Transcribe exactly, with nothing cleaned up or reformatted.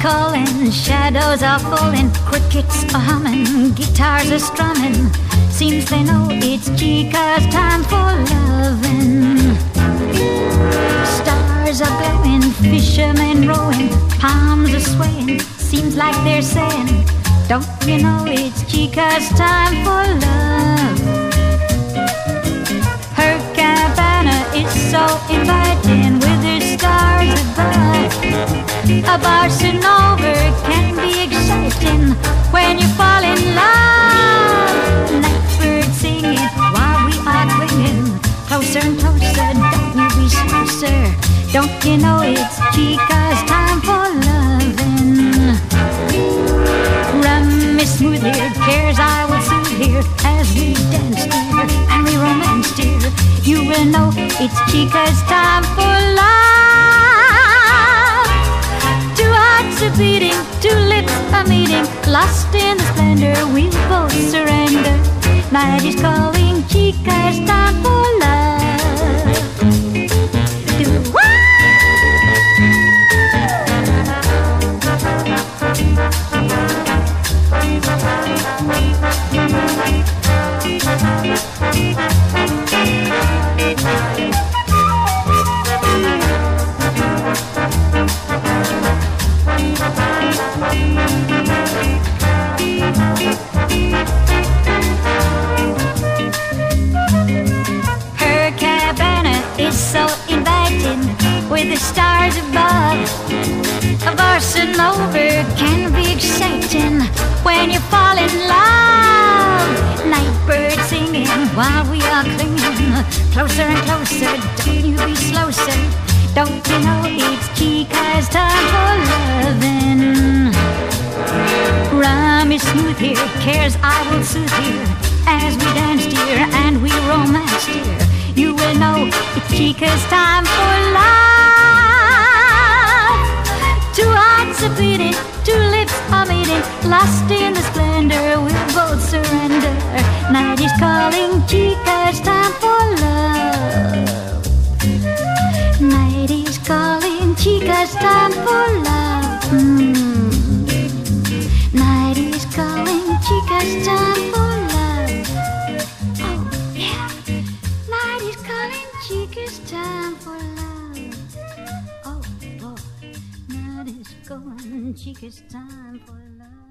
calling, shadows are falling, crickets are humming, guitars are strumming. Seems they know it's Chica's time for loving. Stars are glowing, fishermen rowing, palms are swaying. Seems like they're saying, don't you know it's Chica's time for love. Her cabana is so inviting with her stars above. A bossa nova can be exciting when you fall in love. Nightbirds singing while we are clinging closer and closer, don't you be closer. Don't you know it's Chica's time for loving. Rum is smooth here, cares I will soothe here as we dance dear and we romance dear. You will know it's Chica's time for love. Two hearts are beating, two lips are meeting, lost in the splendor we'll both surrender. Night is calling, Chica's time for love. Do what? Her cabana is so inviting with the stars above. A bossa nova can be exciting when you fall in love. Nightbirds singing while we are clinging closer and closer. Don't you be slow, sir. Don't you know it's Chica's time for loving. Rum is smooth here, cares I will soothe here as we dance dear and we romance dear. You will know it's Chica's time for love. Two hearts are beating, two lips are meeting, lost in the splendor we'll both surrender. Night is calling, Chica's time for love. Night is calling, Chica's time for love. Mm. Night is calling, Chica's time for love. Oh yeah. Night is calling, Chica's time for love. Oh boy. Night is calling, Chica's time for love.